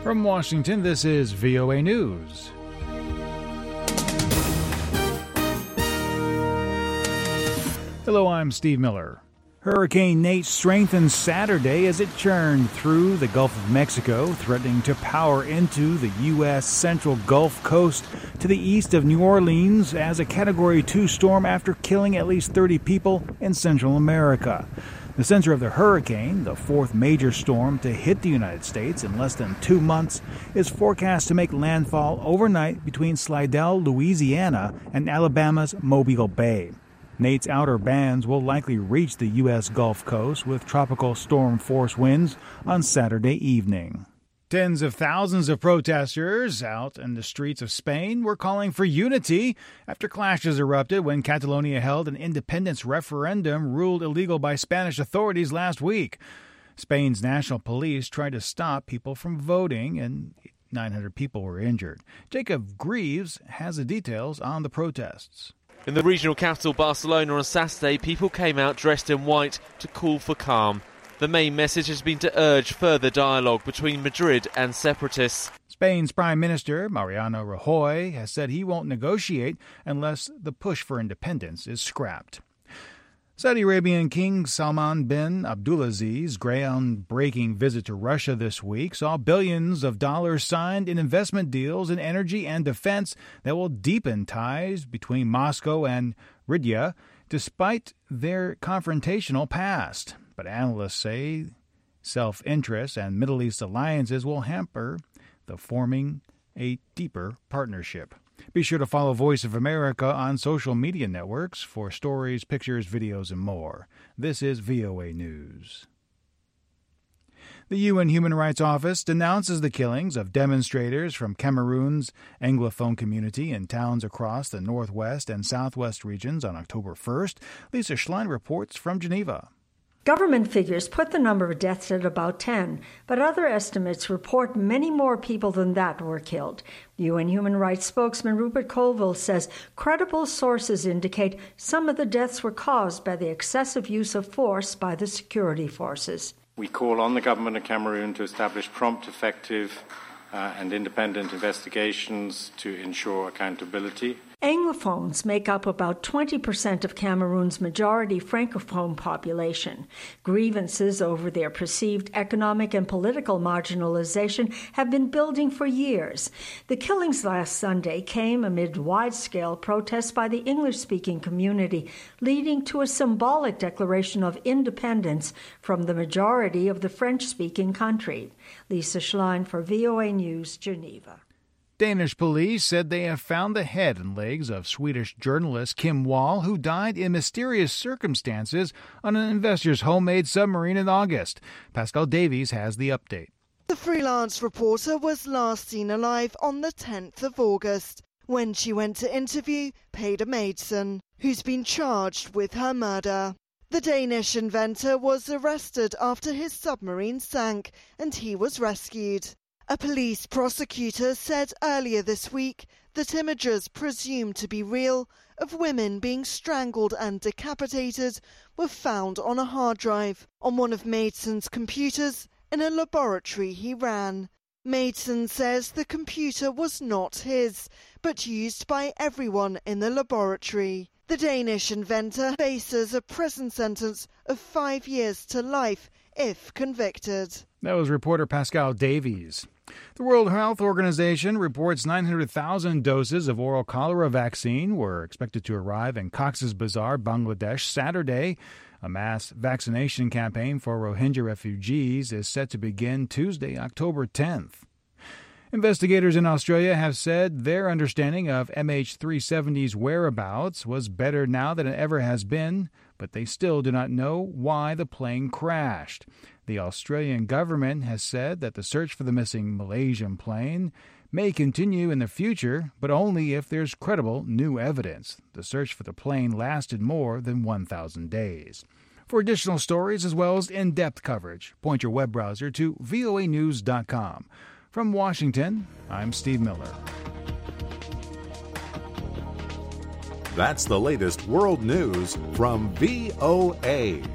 From Washington, this is VOA News. Hello, I'm Steve Miller. Hurricane Nate strengthened Saturday as it churned through the Gulf of Mexico, threatening to power into the U.S. central Gulf Coast to the east of New Orleans as a Category 2 storm after killing at least 30 people in Central America. The center of the hurricane, the fourth major storm to hit the United States in less than 2 months, is forecast to make landfall overnight between Slidell, Louisiana, and Alabama's Mobile Bay. Nate's outer bands will likely reach the U.S. Gulf Coast with tropical storm force winds on Saturday evening. Tens of thousands of protesters out in the streets of Spain were calling for unity after clashes erupted when Catalonia held an independence referendum ruled illegal by Spanish authorities last week. Spain's national police tried to stop people from voting, and 900 people were injured. Jacob Greaves has the details on the protests. In the regional capital Barcelona on Saturday, people came out dressed in white to call for calm. The main message has been to urge further dialogue between Madrid and separatists. Spain's Prime Minister, Mariano Rajoy, has said he won't negotiate unless the push for independence is scrapped. Saudi Arabian King Salman bin Abdulaziz' groundbreaking visit to Russia this week saw billions of dollars signed in investment deals in energy and defense that will deepen ties between Moscow and Riyadh, despite their confrontational past. But analysts say self-interest and Middle East alliances will hamper the forming a deeper partnership. Be sure to follow Voice of America on social media networks for stories, pictures, videos, and more. This is VOA News. The UN Human Rights Office denounces the killings of demonstrators from Cameroon's Anglophone community in towns across the northwest and southwest regions on October 1st. Lisa Schlein reports from Geneva. Government figures put the number of deaths at about 10, but other estimates report many more people than that were killed. UN Human Rights spokesman Rupert Colville says credible sources indicate some of the deaths were caused by the excessive use of force by the security forces. We call on the government of Cameroon to establish prompt, effective and independent investigations to ensure accountability. Anglophones make up about 20% of Cameroon's majority Francophone population. Grievances over their perceived economic and political marginalization have been building for years. The killings last Sunday came amid wide-scale protests by the English-speaking community, leading to a symbolic declaration of independence from the majority of the French-speaking country. Lisa Schlein for VOA News, Geneva. Danish police said they have found the head and legs of Swedish journalist Kim Wall, who died in mysterious circumstances on an investor's homemade submarine in August. Pascal Davies has the update. The freelance reporter was last seen alive on the 10th of August when she went to interview Peder Madsen, who's been charged with her murder. The Danish inventor was arrested after his submarine sank and he was rescued. A police prosecutor said earlier this week that images presumed to be real of women being strangled and decapitated were found on a hard drive on one of Madsen's computers in a laboratory he ran. Madsen says the computer was not his, but used by everyone in the laboratory. The Danish inventor faces a prison sentence of 5 years to life if convicted. That was reporter Pascal Davies. The World Health Organization reports 900,000 doses of oral cholera vaccine were expected to arrive in Cox's Bazar, Bangladesh, Saturday. A mass vaccination campaign for Rohingya refugees is set to begin Tuesday, October 10th. Investigators in Australia have said their understanding of MH370's whereabouts was better now than it ever has been, but they still do not know why the plane crashed. The Australian government has said that the search for the missing Malaysian plane may continue in the future, but only if there's credible new evidence. The search for the plane lasted more than 1,000 days. For additional stories as well as in-depth coverage, point your web browser to voanews.com. From Washington, I'm Steve Miller. That's the latest world news from VOA.